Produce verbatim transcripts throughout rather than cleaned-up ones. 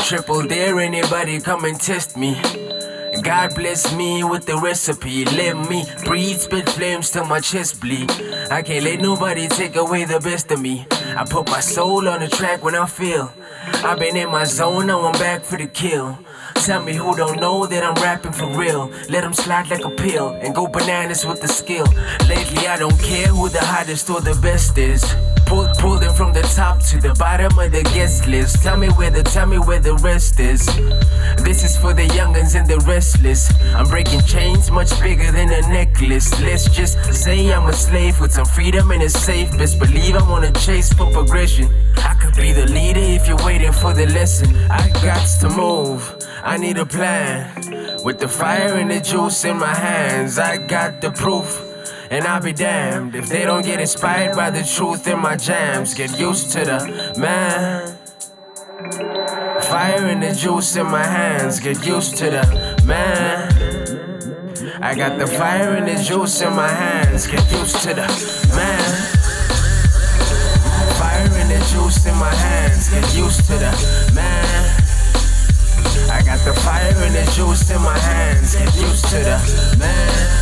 Triple dare anybody come and test me. God bless me with the recipe. Let me breathe, spit flames till my chest bleed. I can't let nobody take away the best of me. I put my soul on the track when I feel I've been in my zone, now I'm back for the kill. Tell me who don't know that I'm rapping for real. Let them slide like a pill and go bananas with the skill. Lately I don't care who the hottest or the best is. Pull, pull them from the top to the bottom of the guest list. Tell me where the, tell me where the rest is. This is for the youngins and the restless. I'm breaking chains much bigger than a necklace. Let's just say I'm a slave with some freedom and a safe. Best believe I'm on a chase for progression. I could be the leader if you're waiting for the lesson. I got to move, I need a plan. With the fire and the juice in my hands, I got the proof. And I'll be damned if they don't get inspired by the truth in my jams. Get used to the man. Fire and the juice in my hands, get used to the man. I got the fire and the juice in my hands, get used to the man. Fire and the juice in my hands, get used to the man. I got the fire and the juice in my hands, get used to the man.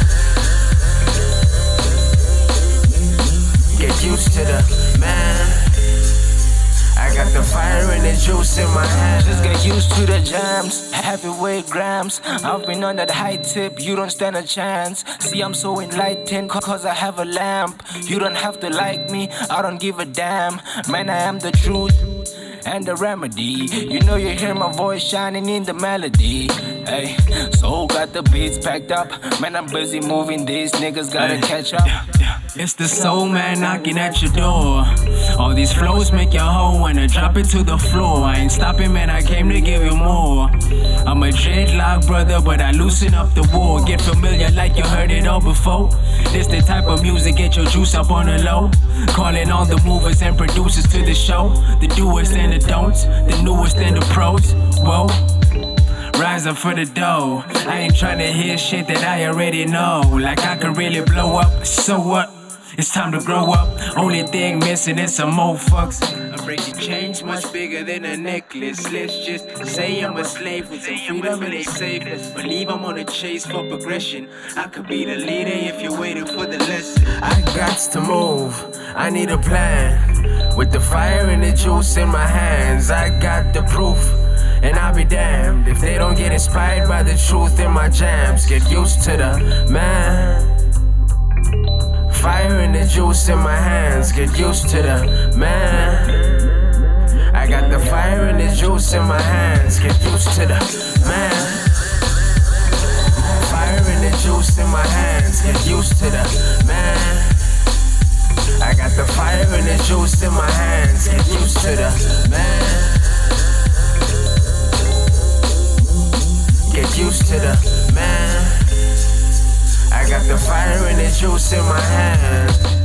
Get used to the man. I got the fire and the juice in my hands. Just get used to the jams, heavyweight grams. I've been on that high tip, you don't stand a chance. See, I'm so enlightened cause I have a lamp. You don't have to like me, I don't give a damn. Man, I am the truth and the remedy. You know you hear my voice shining in the melody. Hey, so got the beats packed up. Man, I'm busy moving, these niggas gotta catch up. It's the soul man knocking at your door. All these flows make your hoe wanna drop it to the floor. I ain't stopping, man, I came to give you more. I'm a dreadlock brother, but I loosen up the war. Get familiar like you heard it all before. This the type of music, get your juice up on the low. Calling all the movers and producers to the show. The doers and the don'ts, the newest and the pros. Whoa. Rise up for the dough. I ain't tryna hear shit that I already know. Like I could really blow up, so what? It's time to grow up. Only thing missing is some more fucks. I'm breaking chains much bigger than a necklace. Let's just say I'm a slave with some freedom and a safe. Let's believe I'm on a chase for progression. I could be the leader if you're waiting for the lesson. I got to move, I need a plan. With the fire and the juice in my hands, I got the proof. And I'll be damned if they don't get inspired by the truth in my jams. Get used to the man. Fire and the juice in my hands, get used to the man. I got the fire and the juice in my hands, get used to the man. Fire and the juice in my hands, get used to the man. I got the fire and the juice in my hands, get used to the man. Get used to the man. I got the fire and the juice in my hand.